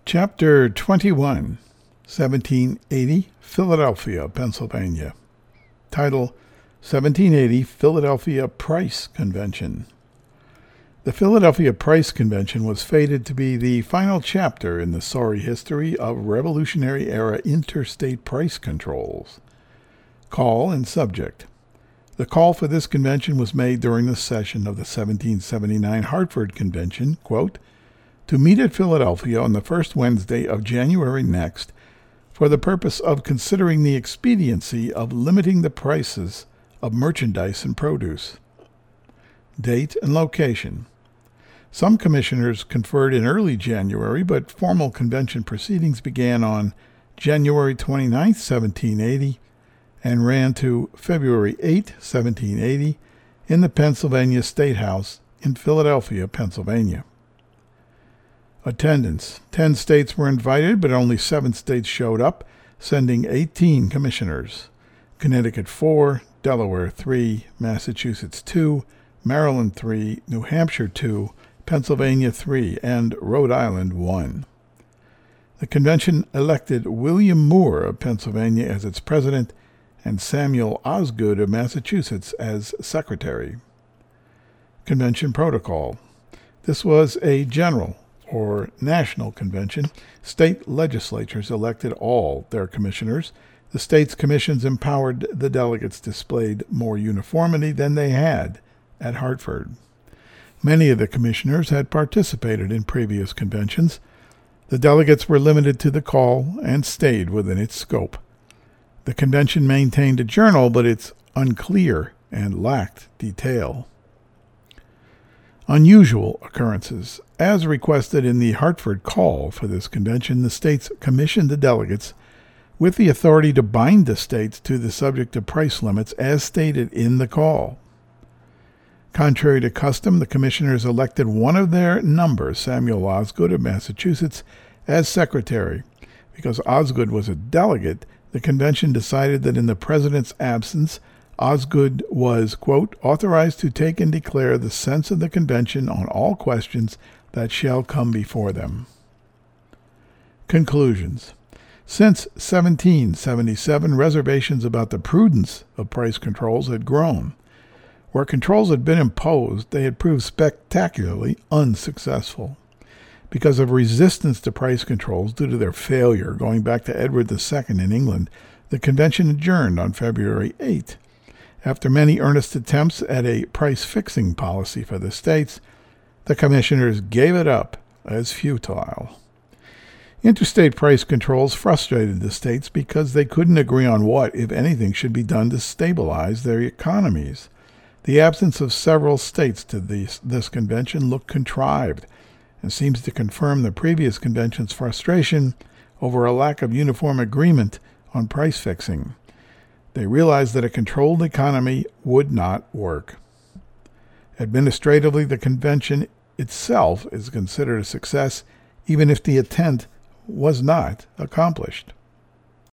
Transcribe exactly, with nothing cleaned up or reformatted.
Chapter twenty-one, seventeen eighty, Philadelphia, Pennsylvania. Title, seventeen eighty Philadelphia Price Convention. The Philadelphia Price Convention was fated to be the final chapter in the sorry history of Revolutionary-era interstate price controls. Call and subject. The call for this convention was made during the session of the seventeen seventy-nine Hartford Convention, quote, to meet at Philadelphia on the first Wednesday of January next for the purpose of considering the expediency of limiting the prices of merchandise and produce. Date and location. Some commissioners conferred in early January, but formal convention proceedings began on January twenty-ninth, seventeen eighty, and ran to February eighth, seventeen eighty, in the Pennsylvania State House in Philadelphia, Pennsylvania. Attendance. Ten states were invited, but only seven states showed up, sending eighteen commissioners. Connecticut four, Delaware three, Massachusetts two, Maryland three, New Hampshire two, Pennsylvania three, and Rhode Island one. The convention elected William Moore of Pennsylvania as its president and Samuel Osgood of Massachusetts as secretary. Convention protocol. This was a general or national convention. State legislatures elected all their commissioners. The states' commissions empowered the delegates displayed more uniformity than they had at Hartford. Many of the commissioners had participated in previous conventions. The delegates were limited to the call and stayed within its scope. The convention maintained a journal, but it's unclear and lacked detail. Unusual occurrences. As requested in the Hartford call for this convention, the states commissioned the delegates with the authority to bind the states to the subject of price limits as stated in the call. Contrary to custom, the commissioners elected one of their number, Samuel Osgood of Massachusetts, as secretary. Because Osgood was a delegate, the convention decided that in the president's absence, Osgood was, quote, authorized to take and declare the sense of the convention on all questions that shall come before them. Conclusions. Since seventeen seventy-seven, reservations about the prudence of price controls had grown. Where controls had been imposed, they had proved spectacularly unsuccessful. Because of resistance to price controls due to their failure going back to Edward the Second in England, the convention adjourned on February eighth. After many earnest attempts at a price-fixing policy for the states, the commissioners gave it up as futile. Interstate price controls frustrated the states because they couldn't agree on what, if anything, should be done to stabilize their economies. The absence of several states to this, this convention looked contrived and seems to confirm the previous convention's frustration over a lack of uniform agreement on price fixing. They realized that a controlled economy would not work. Administratively, the convention itself is considered a success, even if the intent was not accomplished.